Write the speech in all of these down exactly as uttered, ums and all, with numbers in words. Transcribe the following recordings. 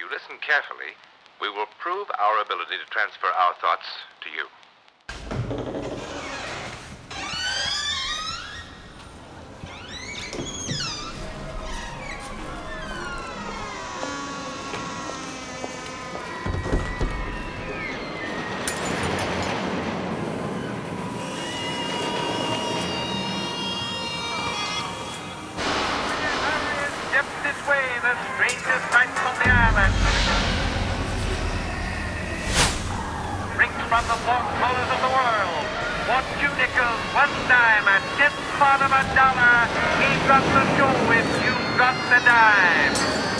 you listen carefully, we will prove our ability to transfer our thoughts to you. The strangest sights on the island. Drinks from the four corners of the world. For two nickels, one dime, a tenth part of a dollar. He got the show if you got the dime.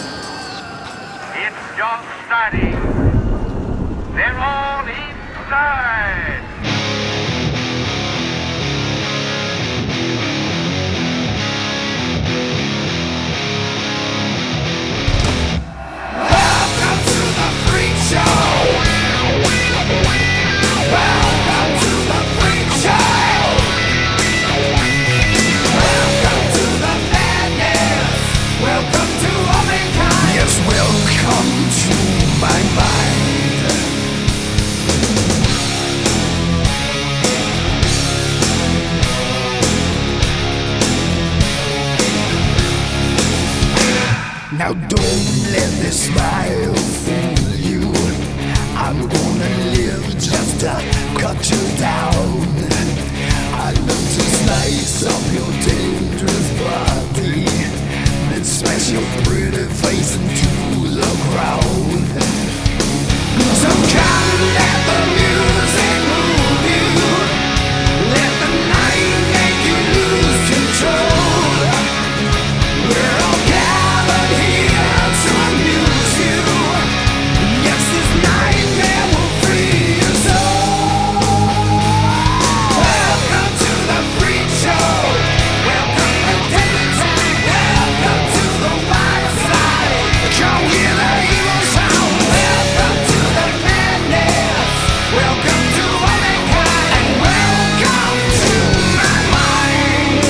It's just starting. They're all inside. Now don't let this smile fool you. I'm gonna live just to cut you down. I love to slice up your dangerous body, then smash your pretty face into the ground. So come let the music move you. Let the night make you lose control. We're all gathered here to amuse you. Yes, this nightmare will free your soul. Welcome to the freak show. Welcome to daytime. Welcome to the wild side. Come hear the evil sound. Welcome to the madness. Welcome to womankind. And welcome to my mind.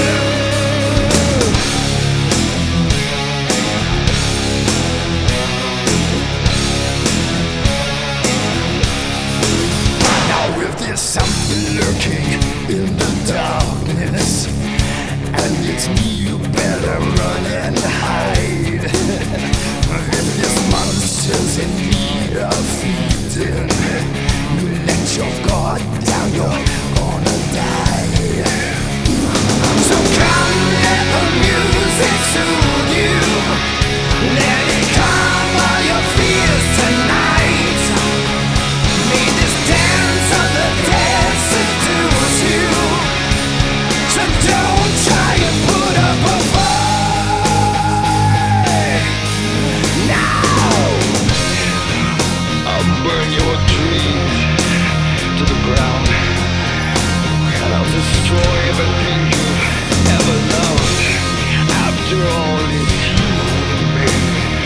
Now if there's something lurking in the darkness, and it's me, you better run and hide. If there's monsters in need of feeding, you let your guard down, you're gonna die. So come let the music soothe you. Let it calm all your fears tonight. May this dance of the dead seduce you. So don't try and put up a fight. Now I'll burn your dreams to the ground, and I'll destroy everything you've ever loved. After all, it's you, baby.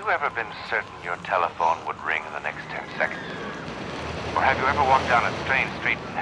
you ever been certain your telephone would ring in the next ten seconds? Or have you ever walked down a strange street and